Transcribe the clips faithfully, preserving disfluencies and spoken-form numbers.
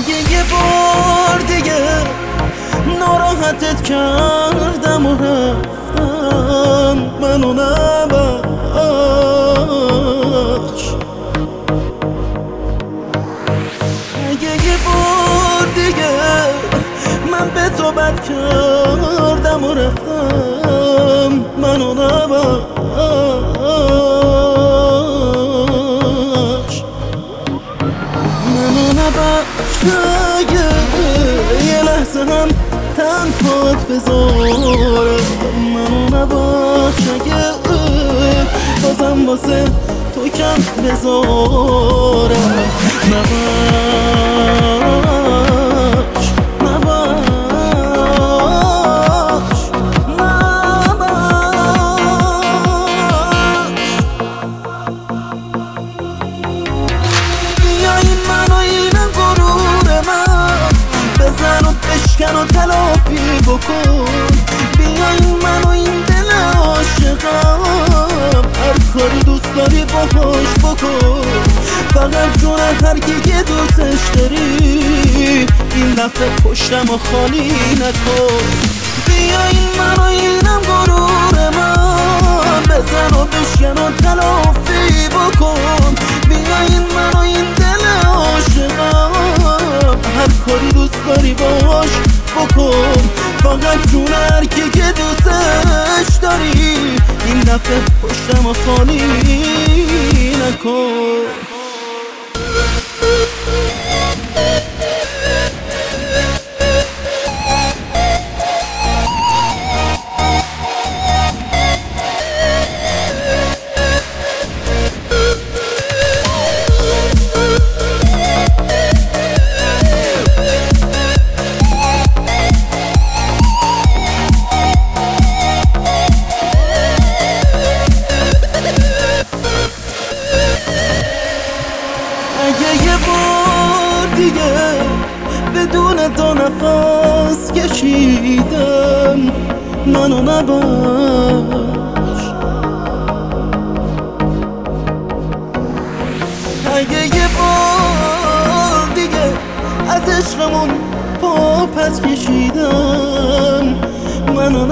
اگه یه بار دیگه ناراحتت کردم و رفتم منو نبخش. اگه یه بار دیگه من به تو بد کردم و رفتم منو نبخش. منو نبخش اگه یه لحظه هم تنهات بذارم. منو نبخش اگه بازم واسه تو کم بذارم. نبخش نبخش نبخش. بیا این منو اینم غرور من بزن و بشکن و تلافی بکن. بیا این منو این دل عاشقم هر کاری دوست داری باهاش بکن. فقط جون هر کی که دوستش داری این دفعه پشتم و خالی نکن. بیا این منو اینم غرور من بزن و بشکن و تلافی بکن. بیا این منو این دل عاشقم هر کاری دوست داری باهاش بکن. فقط جون هر کی که دوستش داری این دفعه پشتم و خالی نکن. اگه یه بار دیگه بدون تو نفس کشیدم منو نبخش. اگه یه بار دیگه از عشقمون پا پس کشیدم منو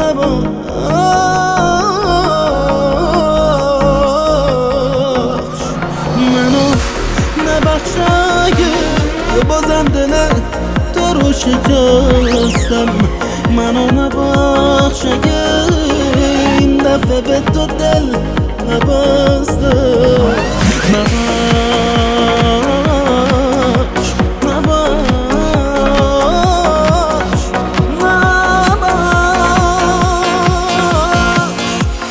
نبخش. منو نبخش اگه بازم دل تو رو شکستم. منو نبخش اگه این دفعه به تو دل نبستم. نبخش نبخش نبخش.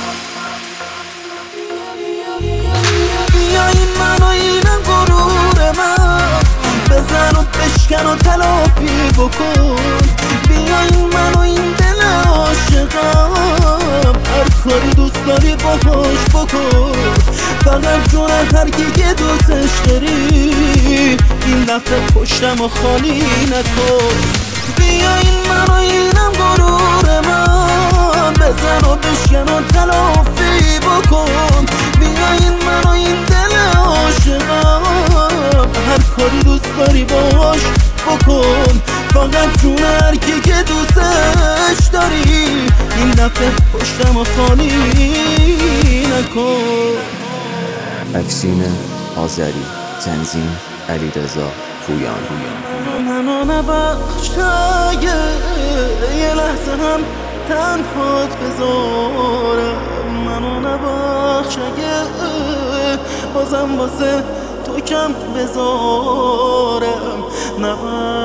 بیا این منو اینم غرور من بزن و بشکن و تلافی بکن. بیا این منو این دل عاشقم هر کاری دوست داری باهاش بکن. فقط جون هر کی که دوستش داری این دفعه پشتم و خالی نکن. بیا این منو اینم غرور من بزن و بشکن و تلافی بکن. بیا این منو این دل عاشقم هر کاری دوست داری باهاش بکن. فقط جون هر کی که دوستش داری این دفعه پشتم و خالی نکن. اکسین آذری، تنظیم علیرضا پویان. منو نبخش اگه یه لحظه هم تنهات بذارم. منو نبخش اگه بازم واسه تو کم بذارم. نبخش